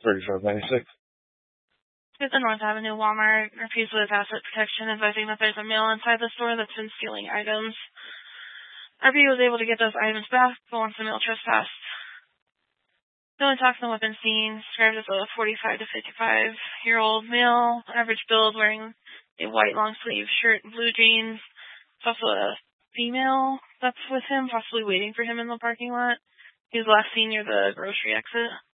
3596. At the North Avenue Walmart, refused with asset protection, advising that there's a male inside the store that's been stealing items. RP was able to get those items back, but once the male trespassed. The only toxin weapon seen, described as a 45 to 55-year-old male, average build, wearing a white long-sleeve shirt and blue jeans. There's also a female that's with him, possibly waiting for him in the parking lot. He was last seen near the grocery exit.